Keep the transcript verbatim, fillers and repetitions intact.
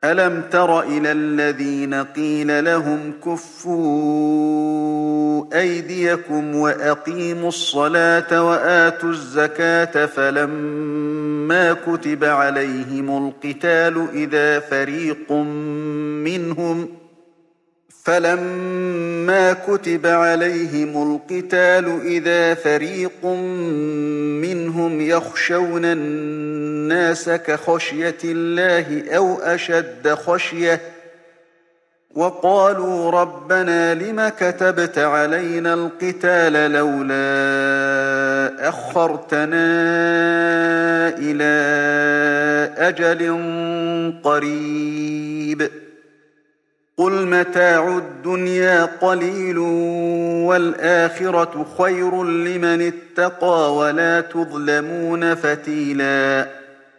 ألم تر إلى الذين قيل لهم كفوا أيديكم وأقيموا الصلاة وآتوا الزكاة فلما كتب عليهم القتال إذا فريق منهم فلما كتب عليهم القتال إذا فريق منهم يخشون الناس كخشية الله أو أشد خشية وقالوا ربنا لم كتبت علينا القتال لولا أخرتنا إلى أجل قريب قل متاع الدنيا قليل والآخرة خير لمن اتقى ولا تظلمون فتيلاً